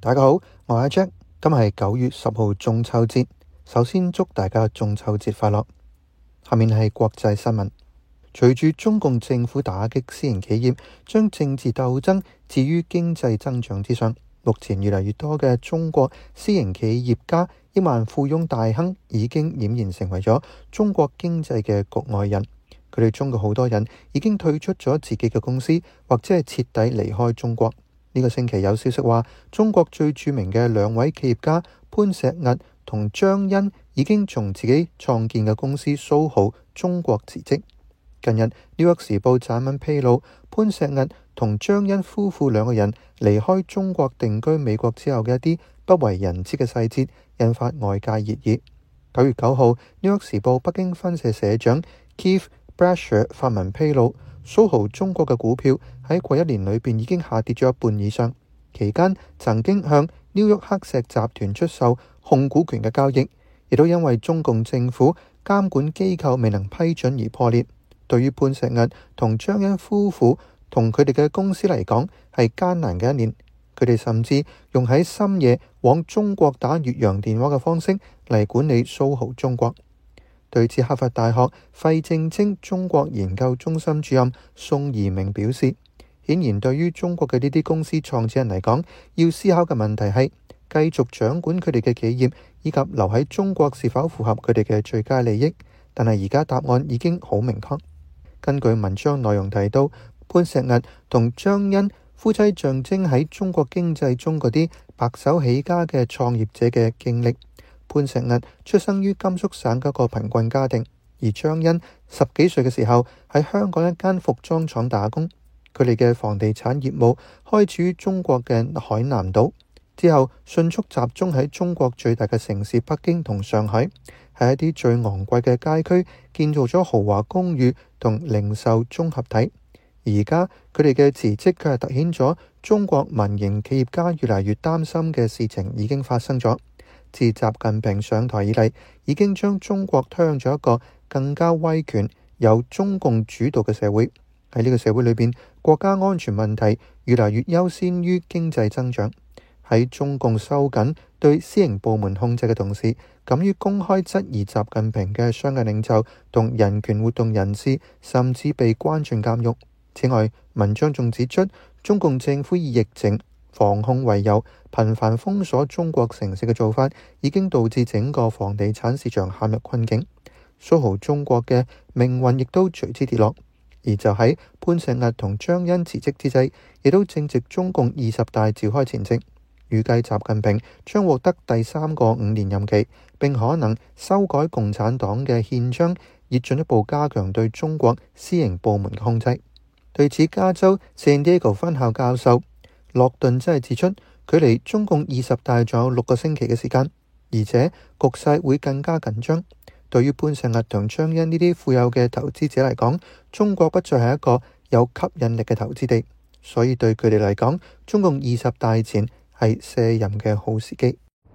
大家好，我係阿 Jack，今日係9月10號中秋節，首先祝大家中秋節快樂。下面係國際新聞。隨住中共政府打擊私營企業，將政治鬥爭置於經濟增長之上，目前越嚟越多嘅中國私營企業家、億萬富翁大亨已經儼然成為咗中國經濟嘅局外人。佢哋中嘅好多人已經退出咗自己嘅公司，或者係徹底離開中國。呢個星期有消息話，中國最著名嘅兩位企業家潘石屹同張欣已經從自己創建嘅公司蘇豪中國辭職。近日，《紐約時報》撰文披露，潘石屹同張欣夫婦兩個人離開中國定居美國之後嘅一啲不為人知嘅細節，引發外界熱議。9月9號，《紐約時報》北京分社社長 Keith Brasher 發文披露，蘇豪中國嘅股票喺過一年裏邊已經下跌咗一半以上，期間曾經向紐約黑石集團出售控股權嘅交易，亦都因為中共政府監管機構未能批准而破裂。對於潘石屹同張欣夫婦同佢哋嘅公司嚟講，係艱難嘅一年。佢哋甚至用喺深夜往中國打越洋電話嘅方式嚟管理蘇豪中國。對此，哈佛大學費正清中國研究中心主任宋怡明表示，顯然對於中國嘅呢啲公司創始人嚟講，要思考嘅問題係繼續掌管佢哋嘅企業，以及留喺中國是否符合佢哋嘅最佳利益。但係而家答案已經好明確。根據文章內容提到，潘石屹同張欣夫妻象徵喺中國經濟中嗰啲白手起家嘅創業者嘅經歷。潘石屹出生於甘肅省嘅一個貧困家庭，而張欣10幾歲嘅時候喺香港一間服裝廠打工。佢哋嘅房地產業務開始於中國嘅海南島，之後迅速集中喺中國最大嘅城市北京同上海，喺一啲最昂貴嘅街區建造咗豪華公寓同零售綜合體。而家佢哋嘅辭職卻係凸顯咗中國民營企業家越嚟越擔心嘅事情已經發生咗。自習近平上台以嚟，已經將中國推向咗一個更加威權、由中共主導嘅社會。喺呢個社會裏邊，國家安全問題越嚟越優先於經濟增長。喺中共收緊對私營部門控制嘅同時，敢於公開質疑習近平嘅商界領袖同人權活動人士，甚至被關進監獄。此外，文章仲指出，中共政府以疫情防控為由，頻繁封鎖中國城市嘅做法，已經導致整個房地產市場陷入困境。蘇豪中國嘅命運亦都隨之跌落。而就喺潘石屹同張欣辭職之際，亦都正值中共20大召開前夕，預計習近平將獲得第3個5年任期，並可能修改共產黨嘅憲章，以進一步加強對中國私營部門嘅控制。對此，加州 San Diego 分校教授洛頓真係指出，距離中共20大仲有6個星期嘅時間，而且局勢會更加緊張。對於潘石屹同張欣呢啲富有嘅投資者嚟講，中國不再係一個有吸引力嘅投資地，所以對佢哋嚟講，中共20大前係卸任嘅好時機。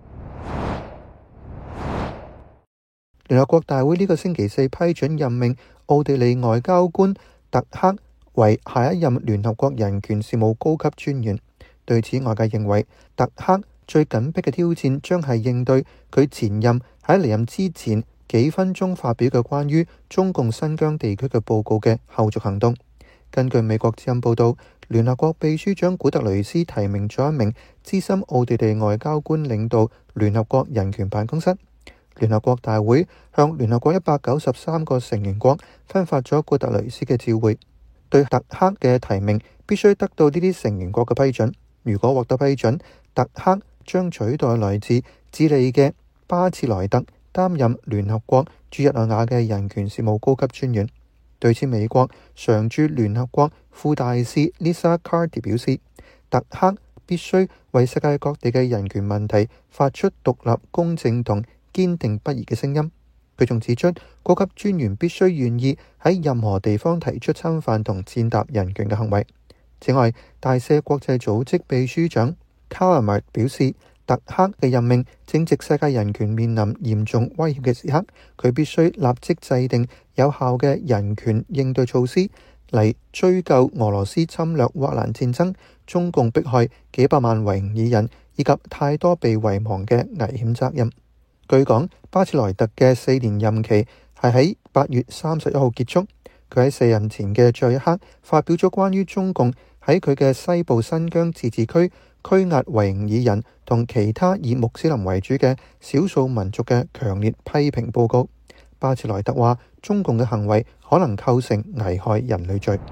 聯合國大會呢個星期4批准任命奧地利外交官特克為下一任聯合國人權事務高級專員。對此，外界認為特克最緊迫嘅挑戰將係應對佢前任喺離任之前幾分鐘發表嘅關於中共新疆地區嘅報告嘅後續行動。根據美國之音報道，聯合國秘書長古特雷斯提名咗一名資深奧地利外交官領導聯合國人權辦公室。聯合國大會向聯合國193個成員國分發咗古特雷斯嘅照會。對特克嘅提名必須得到呢啲成員國嘅批准。如果獲得批准，特克將取代來自智利嘅巴切萊特擔任聯合國駐日內瓦嘅人權事務高級專員。對此，美國常駐聯合國副大使 Lisa Carty 表示，特克必須為世界各地嘅人權問題發出獨立、公正同堅定不移嘅聲音。佢仲指出，高級專員必須願意喺任何地方提出侵犯同踐踏人權嘅行為。此外，大赦國際組織秘書長卡拉麥表示，特克嘅任命正值世界人權面臨嚴重威脅嘅時刻，佢必須立即制定有效嘅人權應對措施，嚟追究俄羅斯侵略烏克蘭戰爭、中共迫害幾百萬維吾爾人以及太多被遺忘嘅危險責任。據講，巴切萊特嘅4年任期係喺8月31號結束。佢喺卸任前嘅最後一刻發表咗關於中共喺佢嘅西部新疆自治區拘押維吾爾人同其他以穆斯林為主嘅少數民族嘅強烈批評報告。巴切萊特話，中共嘅行為可能構成危害人類罪。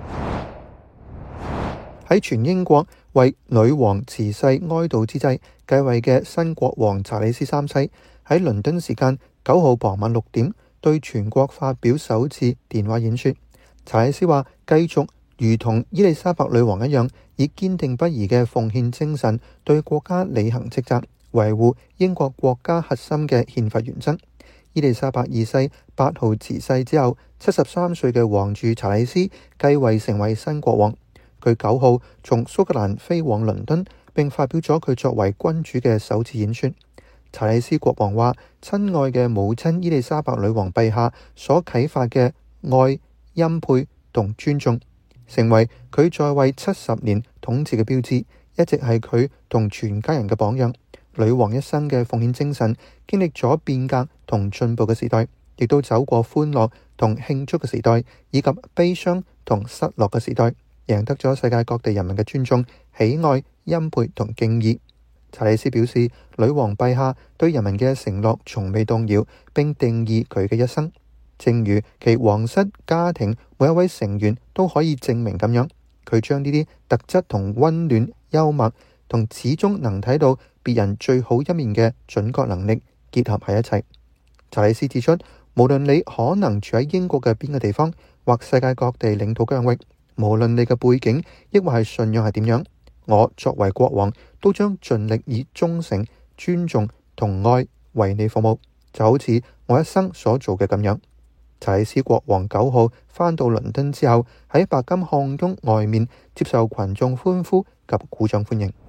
喺全英國為女王辭世哀悼之際，繼位嘅新國王查理斯三世喺倫敦時間9號傍晚6點對全國發表首次電話演說。查理斯話，繼續如同伊麗莎白女王一樣，以堅定不移嘅奉獻精神對國家履行職責，維護英國國家核心嘅憲法原則。伊麗莎白二世8號辭世之後，73歲嘅皇儲查理斯繼位成為新國王。佢9號從蘇格蘭飛往倫敦，並發表咗佢作為君主嘅首次演說。查理斯國王話，親愛嘅母親伊麗莎白女王陛下所啟發嘅愛、欽佩同尊重，成為佢在位70年統治嘅標誌，一直係佢同全家人嘅榜樣。女王一生嘅奉獻精神，經歷咗變革同進步嘅時代，亦都走過歡樂同慶祝嘅時代，以及悲傷同失落嘅時代，贏得咗世界各地人民嘅尊重、喜愛、欽佩同敬意。查理斯表示，女王陛下對人民嘅承諾從未動搖，並定義佢嘅一生，正如其皇室家庭每一位成員都可以證明咁樣。佢將呢啲特質同溫暖、幽默同始終能睇到別人最好一面嘅準確能力結合喺一齊。查理斯指出，無論你可能住喺英國嘅邊個地方，或世界各地領土疆域，無論你嘅背景抑或係信仰係點樣，我作為國王都將盡力以忠誠、尊重同愛為你服務，就好似我一生所做嘅咁樣。查理斯國王9號返到倫敦之後，喺白金漢宮外面接受群眾歡呼及鼓掌歡迎。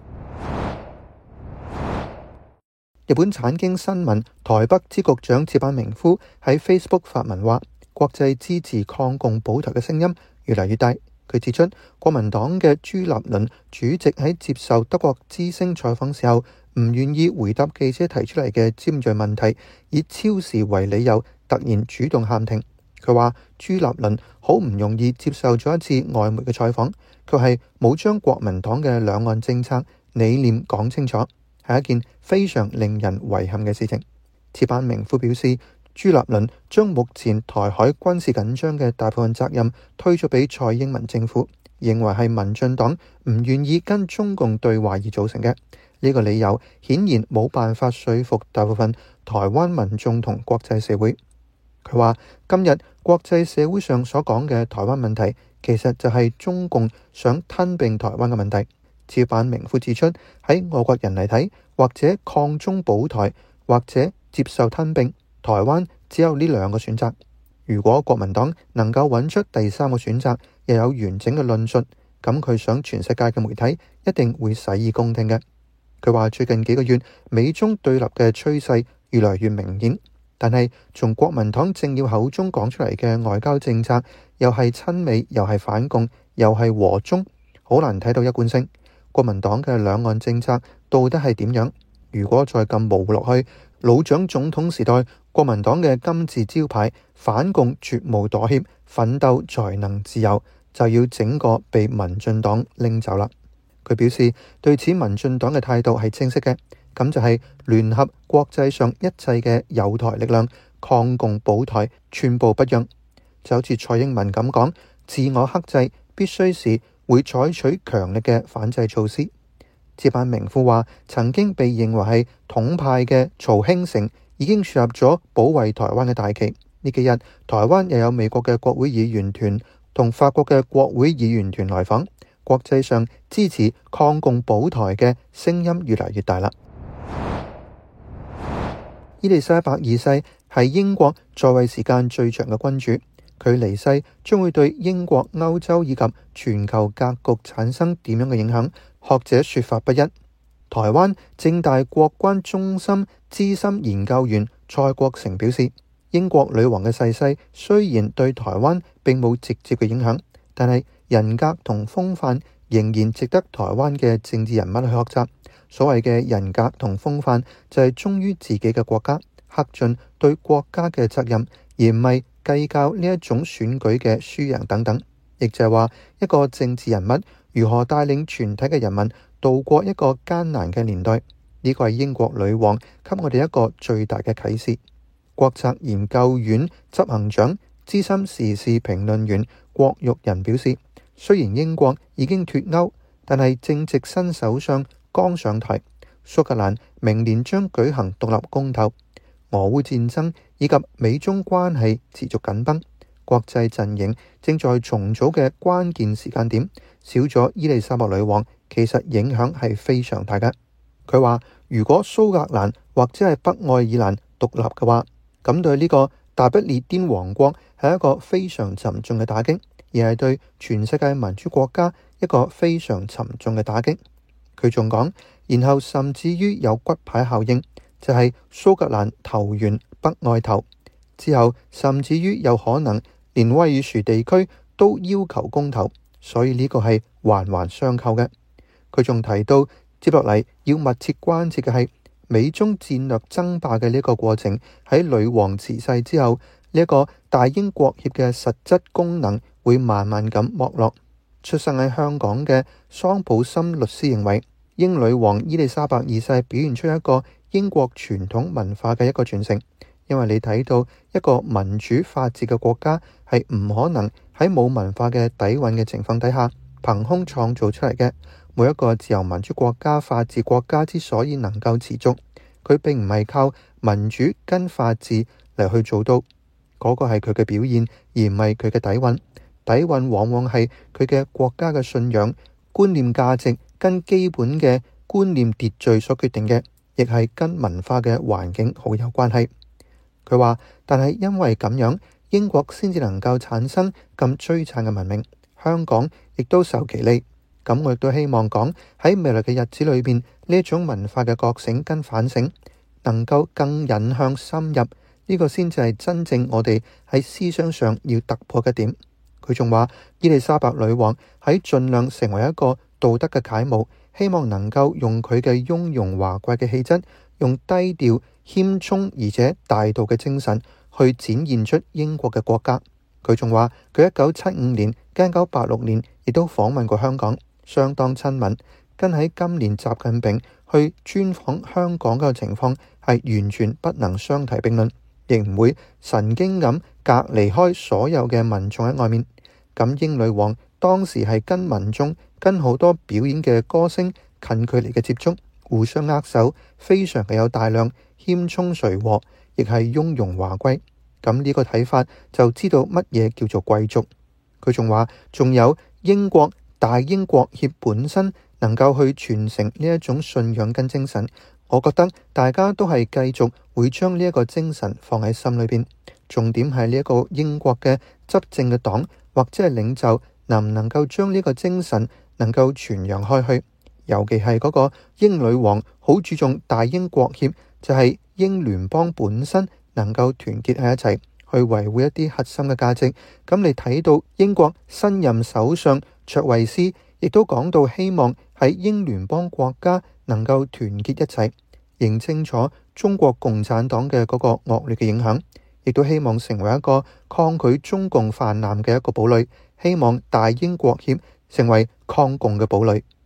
日本產經新聞台北支局長矢板明夫喺 Facebook 發文話，國際支持抗共保台嘅聲音越嚟越大。佢指出，國民黨嘅朱立倫主席喺接受德國之聲採訪時候，唔願意回答記者提出嚟嘅尖銳問題，以超時為理由突然主動喊停。佢話朱立倫好唔容易接受咗一次外媒嘅採訪，佢係冇將國民黨嘅兩岸政策理念講清楚，係一件非常令人遺憾嘅事情。矢板明夫表示，朱立倫將目前台海軍事緊張嘅大部分責任推咗俾蔡英文政府，認為係民進黨唔願意跟中共對話而造成嘅。呢個理由顯然冇辦法說服大部分台灣民眾同國際社會。佢話今日國際社會上所講嘅台灣問題，其實就係中共想吞併台灣嘅問題。矢板明夫指出，喺外國人嚟睇，或者抗中保台，或者接受吞併，台灣只有呢兩個選擇。如果國民黨能夠揾出第三個選擇，又有完整嘅論述，咁佢想全世界嘅媒體一定會洗耳恭聽嘅。佢話最近幾個月美中對立嘅趨勢越來越明顯，但係從國民黨政要口中講出嚟嘅外交政策，又係親美，又係反共，又係和中，好難睇到一貫性。國民黨嘅兩岸政策到底係點樣？如果再咁模糊落去，老蔣總統時代國民黨嘅金字招牌反共絕無妥協，奮鬥才能自由，就要整個被民進黨拎走啦。佢表示對此民進黨嘅態度係清晰嘅，咁就係聯合國際上一切嘅友台力量，抗共保台，寸步不讓。就好似蔡英文咁講，自我克制必須時會採取強力嘅反制措施。矢板明夫話，曾經被認為係統派嘅曹興誠已經樹立咗保衛台灣嘅大旗。呢幾日台灣又有美國嘅國會議員團同法國嘅國會議員團來訪，國際上支持抗共保台嘅聲音越嚟越大啦。伊麗莎白二世係英國在位時間最長嘅君主，佢離世將會對英國、歐洲以及全球格局產生點樣嘅影響？學者說法不一。台灣政大國關中心資深研究員蔡國成表示，英國女王嘅逝世雖然對台灣並冇直接嘅影響，但係人格同風範仍然值得台灣嘅政治人物去學習。 所謂嘅人格同風範就係忠於自己嘅國家，恪盡對國家嘅責任，而唔係計較呢一種選舉嘅輸贏等等。亦就係話，一個政治人物如何帶領全體嘅人民度過一個艱難嘅年代，呢個係英國女王給我哋一個最大嘅啟示。國策研究院執行長、資深時事評論員郭玉仁表示，雖然英國已經脫歐，但係正值新首相剛上台，蘇格蘭明年將舉行獨立公投，俄烏戰爭以及美中關係持續緊繃，國際陣營正在重組嘅關鍵時間點，少咗伊麗莎白女王，其實影響係非常大嘅。佢話如果蘇格蘭或者係北愛爾蘭獨立嘅話，咁對呢個大不列顛王國係一個非常沉重嘅打擊，而係對全世界民主國家一個非常沉重嘅打擊。佢仲講，然後甚至於有骨牌效應，就係蘇格蘭投完北愛投之後，甚至於有可能連威爾士地區都要求公投，所以呢個係環環相扣嘅。佢仲提到，接落嚟要密切關切嘅係美中戰略爭霸嘅呢個過程，喺女王辭世之後，呢一個大英國協嘅實質功能會慢慢咁剝落。出生喺香港嘅桑普森律師認為，英女王伊麗莎白二世表現出一個英國傳統文化嘅一個傳承，因為你睇到一個民主法治嘅國家係唔可能喺冇文化嘅底蘊嘅情況底下憑空創造出嚟嘅。每一個自由民主國家、法治國家之所以能夠持續，佢並唔係靠民主跟法治嚟去做到，嗰個係佢嘅表現，而唔係佢嘅底蘊。底蘊往往係佢嘅國家嘅信仰、觀念、價值跟基本嘅觀念秩序所決定嘅，亦係跟文化嘅環境好有關係。佢話，但係因為咁樣，英國先至能夠產生咁璀璨嘅文明，香港亦都受其利。咁我亦都希望講，喺未來嘅日子裏邊，呢一種文化嘅覺醒跟反省能夠更引向深入，呢個先至係真正我哋喺思想上要突破嘅點。佢仲話，伊麗莎白女王喺盡量成為一個道德嘅楷模，希望能夠用佢嘅雍容華貴嘅氣質，用低調謙聰而且大度嘅精神去展現出英國嘅國家。佢仲話，佢1975年、1986年亦都訪問過香港，相當親民，跟喺今年習近平去專訪香港嘅情況係完全不能相提並論，亦唔會神經咁隔離開所有嘅民眾喺外面。咁英女王當時係跟民眾、跟好多表演嘅歌星近距離嘅接觸，互相握手，非常嘅有大量，謙聰隨和，亦係雍容華貴。咁呢個睇法就知道乜嘢叫做貴族。佢仲話，仲有英國大英國協本身能夠去傳承呢一種信仰跟精神，我覺得大家都係繼續會將呢一個精神放喺心裏邊。重點係呢一個英國嘅執政嘅黨或者係領袖能唔能夠將呢個精神能夠傳揚開去，尤其係嗰個英女王好注重大英國協，就係英聯邦本身能夠團結喺一齊去維護一啲核心嘅價值。咁你睇到英國新任首相卓慧思亦都講到希望喺英聯邦國家能夠團結一齊，認清楚中國共產黨嘅嗰個惡劣嘅影響，亦都希望成為一個抗拒中共泛濫嘅一個堡壘，希望大英國協成為抗共嘅堡壘。